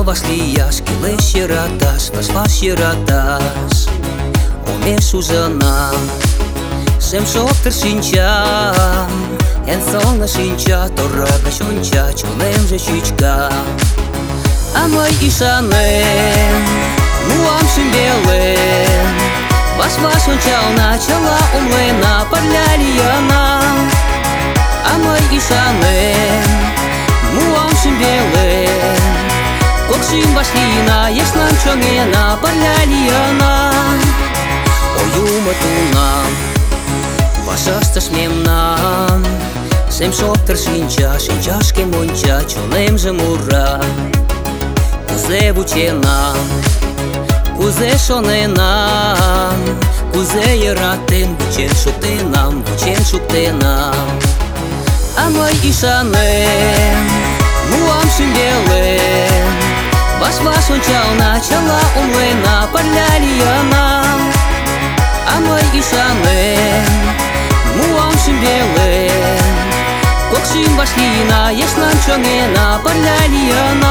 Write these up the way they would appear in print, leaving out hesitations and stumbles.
вас лияш, келеш йыраташ, ваш йыраташ. Омеш ужынам, шем шоктыр шинчам, эн соңы шинча, торага чонча, чонемже чӱчка. А мый ӱшанем, муам шӱмбелем, ваш-ваш ончална, чыла умлена, пырля лийына. А мый ӱшанем, муам шӱмбелем, кок шӱм вашлийына, ешлан чоҥена, пырля лийына. Ой, юмо тунам вашештыш мемнам, шем шоктыр шинча, шинчашкем онча, чонемже мура. Кузе вученам, кузе шоненам, кузе йӧратен, вучен шуктенам, вучен шуктенам. А мый ӱшанем, муам шӱмбелем, ваш-ваш ончална, чыла умлена, пырля лийына. А мый ӱшанем, муам шӱмбелем, кок шӱм вашлийына, ешлан чоҥена, пырля лийына.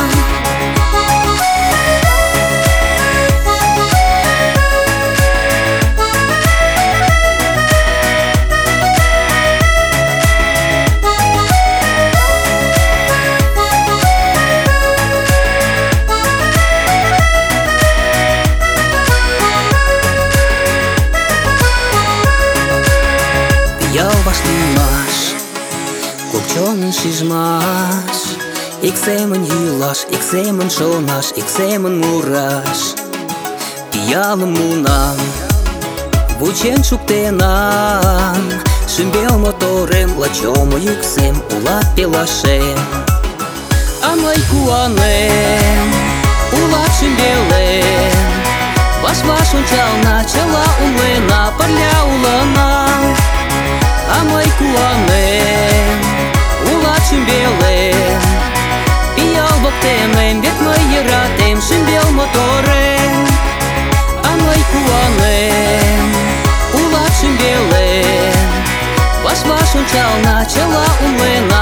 Пиал вашлиймаш, кок чонын шижмаш, ик семын йӱлаш, ик семын шонаш, ик семын мураш. Пиалым муынам, вучен шуктенам, шӱмбел моторем, лач омо йӱксем, улат пелашем. А мый куанем, улат шӱмбелем, ваш-ваш ончална, чыла умлена, пырля улына. А мый куанем, улат шӱмбелем, пиал воктенем, вет мый йӧратем шӱмбел моторем. А мый куанем, улат шӱмбелем, ваш-ваш ончална, чыла умлена.